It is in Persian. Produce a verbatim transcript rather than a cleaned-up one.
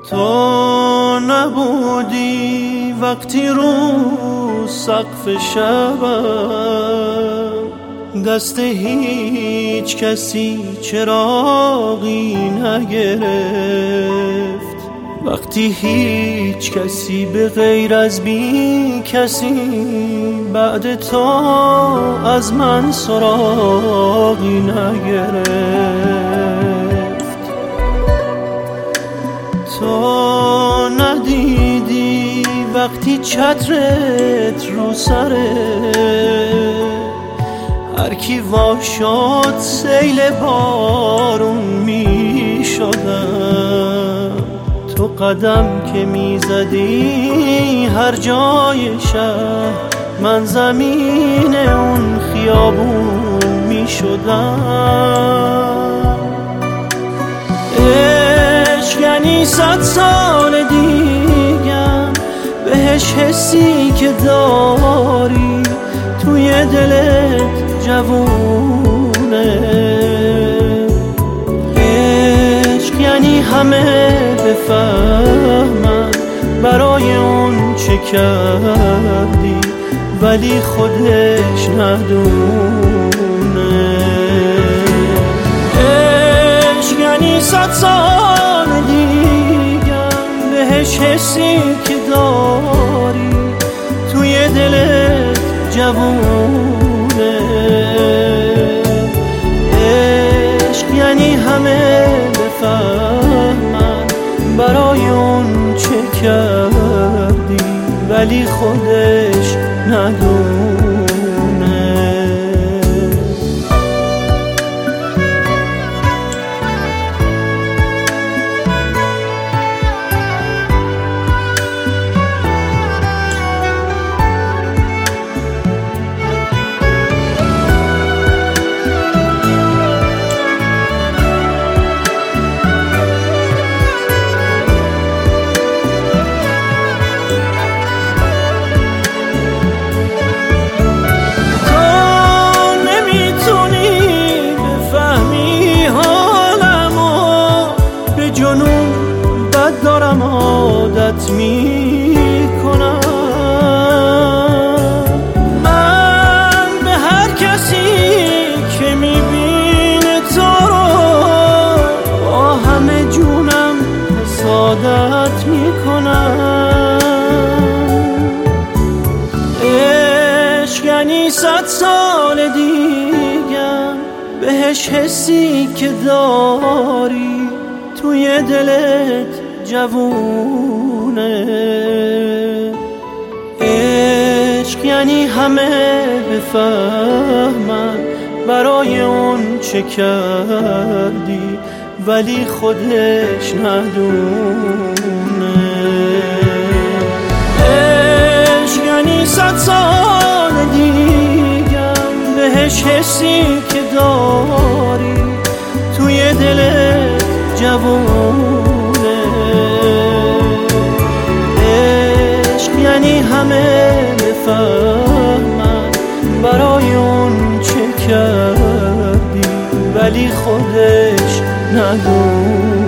تو نبودی وقتی رو سقف شبم دست هیچ کسی چراغی نگرفت، وقتی هیچ کسی به غیر از بی کسی بعد تو از من سراغی نگرفت. تو ندیدی وقتی چترت رو سره هر کی وا شد سیل بارون می شدم، تو قدم که می زدی هر جای شهر من زمین اون خیابون می شدم. عشق یعنی صد سال دیگم بهش حسی که داری توی دلت جوونه. عشق یعنی همه بفهمن برای اون چه کردی ولی خودش ندونه. عشق یعنی صد سال دیگم بهش حسی که داری توی دلت جوونه. عشق یعنی همه بفهمن برای اون چه کردی ولی خودش ندونه. دارم عادت می کنم من به هر کسی که می بینه تو رو با همه جونم حسادت می کنم. عشق یعنی صد سال دیگم بهش حسی که داری توی دلت جوونه. عشق یعنی همه بفهمن برای اون چه کردی ولی خودش ندونه. عشق یعنی صد سال دیگم بهش حسی که داری توی دلت جوونه. یعنی همه بفهمن برای اون چه کردی ولی خودش ندونه.